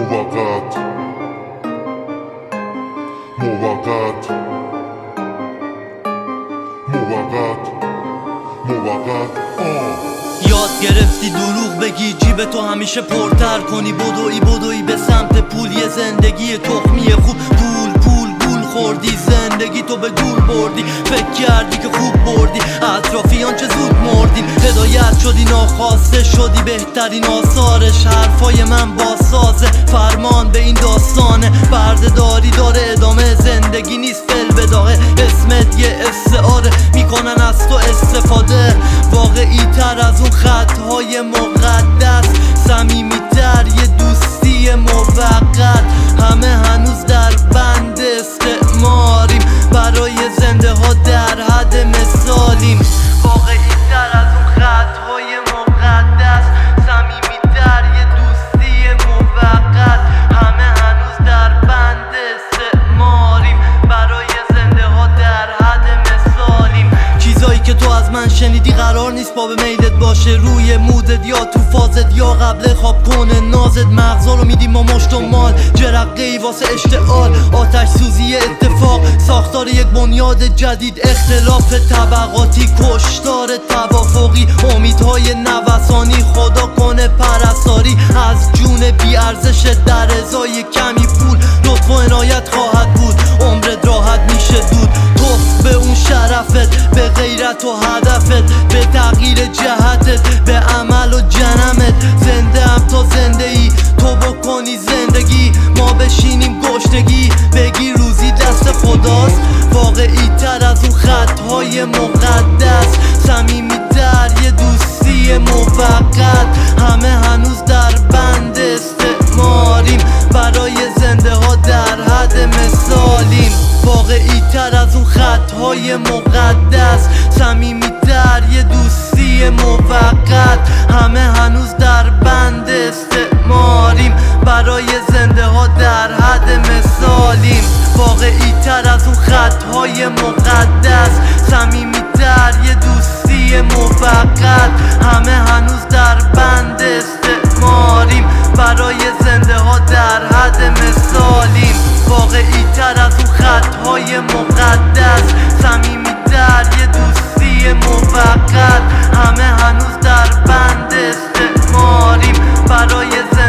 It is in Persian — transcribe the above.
موقت موقت موقت موقت یاد گرفتی دروغ بگی جیب تو همیشه پرتر کنی، بدوی به سمت پول، یه زندگی تخمی خوب، پول خوردی، زندگی تو به گول بردی، فکر کردی که خوب بردی، اطرافیان چه زود مردین، هدایت شدی ناخواسته شدی بهترین آثارش، حرفای من باسازه فرمان به این داستانه، بردهداری داره ادامه، زندگی نیست فل بداهه، اسمت یه استعاره میکنن از تو استفاده، واقعی تر از اون خطهای مقدس، صمیمی تر یه دوستی موقت، همه هنوز در بند استعماریم، برای زنده ها در حد مثالیم، واقعی تر از اون خطهای مقدس، صمیمی تر یه دوستی موقت، همه هنوز در بند استعماریم، برای زنده ها در حد مثالیم، چیزایی که تو از من شنیدی قرار نیست با به میلت باشه، روی مودت یا تو فازت یا قبل خواب کنه نازت، مغزا رو میدیم ما مشت و مال، جرقه‌ای واسه اشتعال، آتش سوزی اتفاق، ساختار یک بنیاد جدید، اختلاف طبقاتی، کشتار توافقی، امیدهای نوسانی، خدا کنه پرستاری از جون بی ارزش در ازای کمی پول، لطف و عنایت خواهد بود، عمرت راحت میشه دود، توف به اون شرفت، به غیرت و هدفت، به تغییر جهتت، به عمل و جنمت، زنده هم تا زنده ای تو بکنی زندگی، ما بشینیم گشنگی بگی روزی دست خداست، واقعی تر از اون خطهای مقدس، صمیمی تر یه دوستی موقت، همه هنوز در بند استعماریم، برای زنده ها در حد مثالیم، واقعی تر از اون خطهای مقدس، صمیمی تر یه دوستی موقت، همه هنوز در بند استعماریم، برای زنده ها در حد مثالیم، واقعی تر از اون خطهای مقدس، صمیمی تر یه دوستی موقت، همه هنوز در بند استعماریم، برای زنده ها در حد مثالیم، واقعی تر از اون خطهای مقدس، صمیمی تر یه دوستی موقت، همه هنوز در بند استعماریم، برای